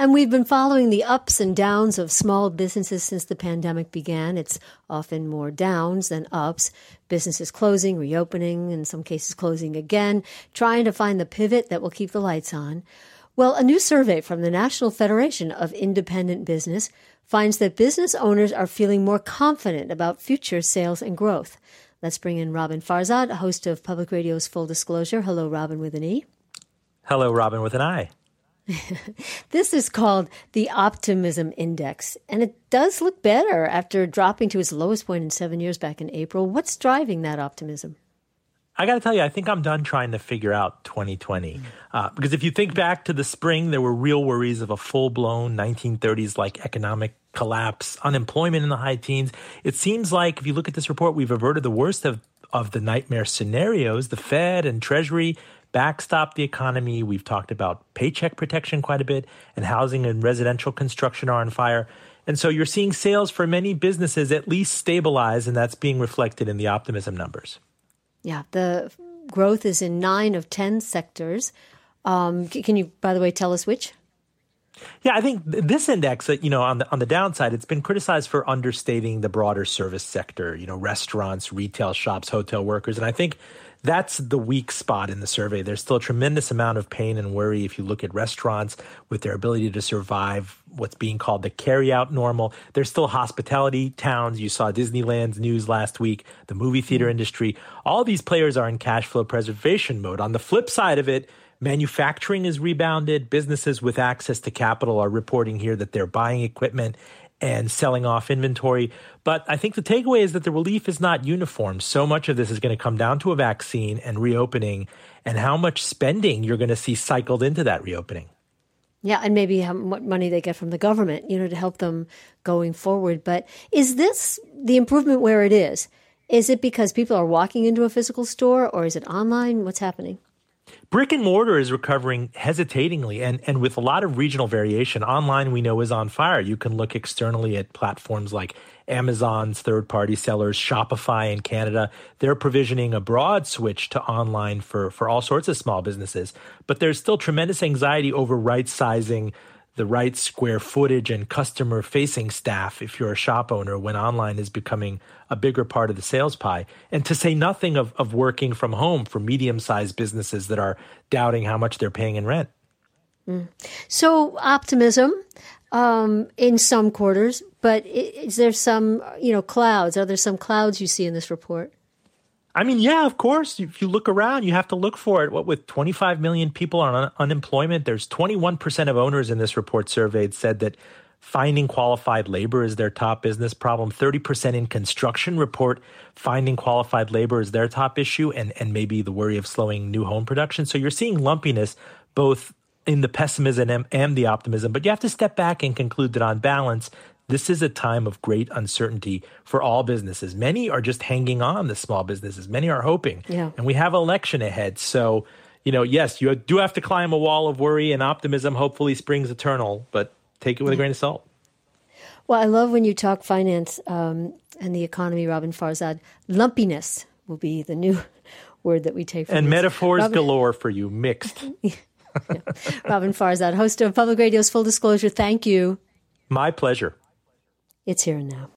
And we've been following the ups and downs of small businesses since the pandemic began. It's often more downs than ups. Businesses closing, reopening, in some cases closing again, trying to find the pivot that will keep the lights on. Well, a new survey from the National Federation of Independent Business finds that business owners are feeling more confident about future sales and growth. Let's bring in Robin Farzad, host of Public Radio's Full Disclosure. Hello, Robin with an E. Hello, Robin with an I. This is called the Optimism Index, and it does look better after dropping to its lowest point in 7 years back in April. What's driving that optimism? I got to tell you, I think I'm done trying to figure out 2020. Because if you think back to the spring, there were real worries of a full-blown 1930s-like economic collapse, unemployment in the high teens. It seems like, if you look at this report, we've averted the worst of the nightmare scenarios. The Fed and Treasury backstop the economy. We've talked about paycheck protection quite a bit, and housing and residential construction are on fire. And so you're seeing sales for many businesses at least stabilize, and that's being reflected in the optimism numbers. Yeah, the growth is in 9 of 10 sectors. Can you, by the way, tell us which? Yeah, I think this index, on the downside, it's been criticized for understating the broader service sector, restaurants, retail shops, hotel workers. And I think that's the weak spot in the survey. There's still a tremendous amount of pain and worry if you look at restaurants with their ability to survive what's being called the carry-out normal. There's still hospitality towns. You saw Disneyland's news last week, the movie theater industry. All these players are in cash flow preservation mode. On the flip side of it, manufacturing is rebounded. Businesses with access to capital are reporting here that they're buying equipment and selling off inventory. But I think the takeaway is that the relief is not uniform. So much of this is going to come down to a vaccine and reopening and how much spending you're going to see cycled into that reopening. Yeah, and maybe how much money they get from the government, to help them going forward. But is this the improvement where it is? Is it because people are walking into a physical store, or is it online? What's happening? Brick and mortar is recovering hesitatingly and with a lot of regional variation. Online, we know, is on fire. You can look externally at platforms like Amazon's third-party sellers, Shopify in Canada. They're provisioning a broad switch to online for all sorts of small businesses. But there's still tremendous anxiety over right-sizing the right square footage and customer-facing staff if you're a shop owner when online is becoming a bigger part of the sales pie. And to say nothing of working from home for medium-sized businesses that are doubting how much they're paying in rent. So optimism in some quarters, but is there some, clouds? Are there some clouds you see in this report? I mean, yeah, of course. If you look around, you have to look for it. What with 25 million people on unemployment, there's 21% of owners in this report surveyed said that finding qualified labor is their top business problem. 30% in construction report finding qualified labor is their top issue, and maybe the worry of slowing new home production. So you're seeing lumpiness both in the pessimism and the optimism. But you have to step back and conclude that on balance, this is a time of great uncertainty for all businesses. Many are just hanging on, the small businesses. Many are hoping. Yeah. And we have election ahead. So, yes, you do have to climb a wall of worry and optimism. Hopefully spring's eternal, but take it with a grain of salt. Well, I love when you talk finance and the economy, Robin Farzad. Lumpiness will be the new word that we take from And this. metaphors galore for you, mixed. Yeah. Robin Farzad, host of Public Radio's Full Disclosure, thank you. My pleasure. It's here and now.